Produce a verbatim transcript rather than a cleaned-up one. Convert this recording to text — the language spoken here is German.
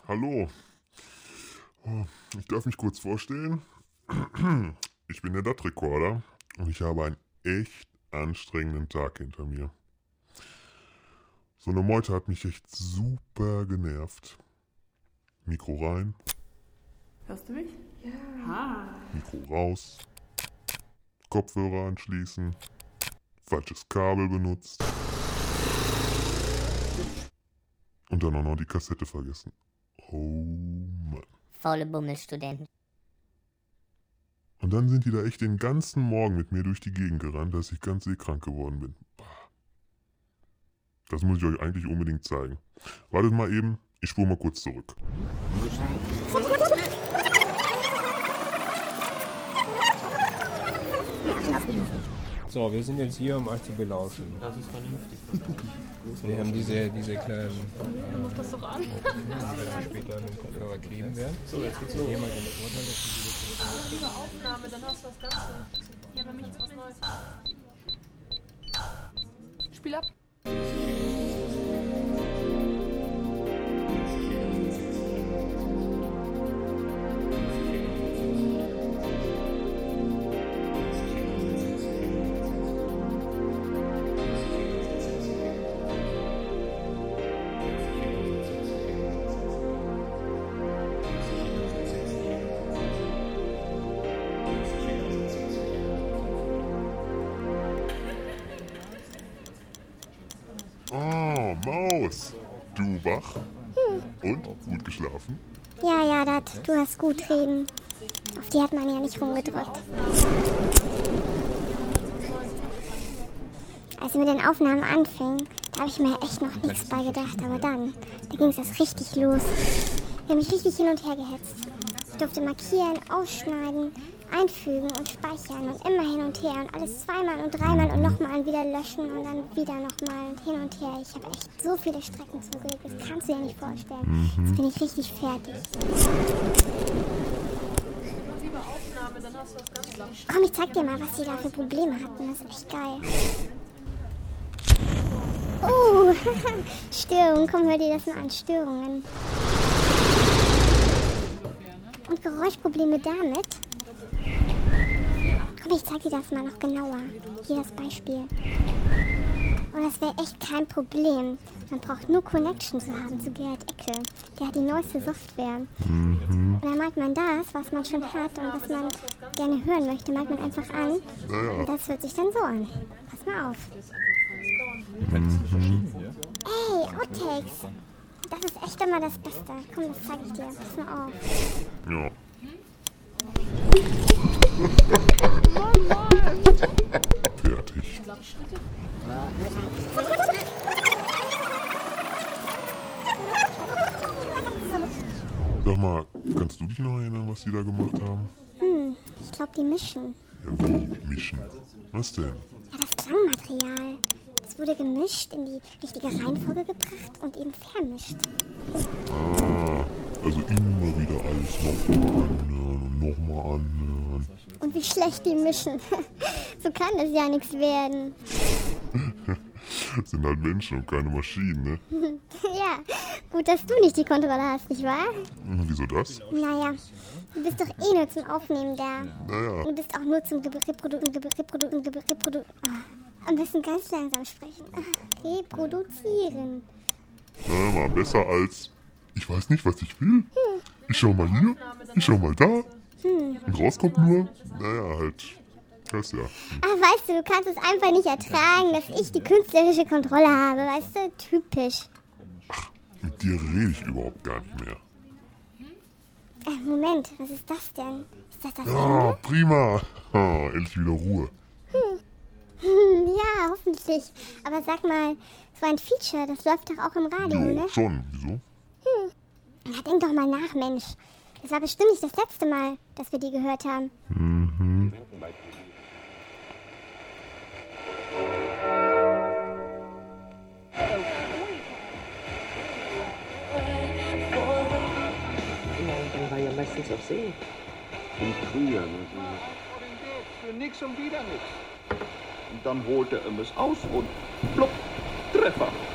Hallo. Oh, ich darf mich kurz vorstellen. Ich bin der D A T-Recorder und ich habe einen echt anstrengenden Tag hinter mir. So eine Meute hat mich echt super genervt. Mikro rein. Hörst du mich? Ja. Ha. Mikro raus. Kopfhörer anschließen. Falsches Kabel benutzt. Und dann auch noch die Kassette vergessen. Oh Mann. Faule Bummelstudenten. Und dann sind die da echt den ganzen Morgen mit mir durch die Gegend gerannt, dass ich ganz seekrank geworden bin. Das muss ich euch eigentlich unbedingt zeigen. Wartet mal eben, ich spule mal kurz zurück. So, wir sind jetzt hier, um euch zu belauschen. Das ist vernünftig. Wir haben diese, diese kleinen Mach das doch an. die wir dann später an den Kopfhörer kleben werden. So, jetzt geht's los. Hier mal den Urteil, dass wir Lieber Aufnahme, dann hast du das Ganze. Ja, bei mir ist was Neues. Spiel ab. Oh, Maus. Du wach? Und? Gut geschlafen? Ja, ja, dat, du hast gut reden. Auf die hat man ja nicht rumgedrückt. Als wir mit den Aufnahmen anfingen, da habe ich mir echt noch nichts bei gedacht. Aber dann, da ging es erst richtig los. Wir haben mich richtig hin und her gehetzt. Ich durfte markieren, ausschneiden, einfügen und speichern und immer hin und her und alles zweimal und dreimal und nochmal und wieder löschen und dann wieder nochmal und hin und her. Ich habe echt so viele Strecken zugelegt, das kannst du dir nicht vorstellen. Jetzt bin ich richtig fertig. Lieber Aufnahme, dann hast du das Ganze. Komm, ich zeig dir mal, was die da für Probleme hatten. Das ist echt geil. Oh, Störungen. Komm, hör dir das mal an. Störungen. Und Geräuschprobleme damit. Komm, ich zeig dir das mal noch genauer. Hier das Beispiel. Und das wäre echt kein Problem. Man braucht nur Connection zu haben zu Gerhard Eckel. Der hat die neueste Software. Mhm. Und dann mag man das, was man schon hat und was man gerne hören möchte, mag man einfach an. Ja, ja. Und das hört sich dann so an. Pass mal auf. Mhm. Ey, Outtakes. Das ist echt immer das Beste. Komm, das zeig ich dir. Pass mal auf. Ja. Fertig. Sag mal, kannst du dich noch erinnern, was die da gemacht haben? Hm, ich glaube, die mischen. Ja, wie mischen? Was denn? Ja, das Klangmaterial. Es wurde gemischt, in die richtige Reihenfolge gebracht und eben vermischt. Ah, also immer wieder alles nochmal anhören und nochmal anhören. Und wie schlecht die mischen. So kann das ja nichts werden. Das sind halt Menschen und keine Maschinen, ne? Ja, gut, dass du nicht die Kontrolle hast, nicht wahr? Hm, wieso das? Naja, du bist doch eh nur zum Aufnehmen da. Naja, Du bist auch nur zum Reproduzieren. Reprodu Reprodu Reprodu Am besten ganz langsam sprechen. Reproduzieren. na, mal besser als, ich weiß nicht, was ich will. Ich schau mal hier, ich schau mal da. Und rauskommt nur, naja, halt, das ja. Ach, weißt du, du kannst es einfach nicht ertragen, dass ich die künstlerische Kontrolle habe. Weißt du, typisch. Mit dir rede ich überhaupt gar nicht mehr. Äh, Moment, was ist das denn? Ist das das Ja, Ende? prima. Ah, endlich wieder Ruhe. Hm, ja, hoffentlich. Aber sag mal, so ein Feature, das läuft doch auch im Radio, Jo, ne? schon, wieso? Na, denk doch mal nach, Mensch. Das war bestimmt nicht das letzte Mal, dass wir die gehört haben. Mhm. Dann war ja meistens auf See. Und früher, ne? Für nix und wieder nix. Und dann holte er es aus und plopp, Treffer.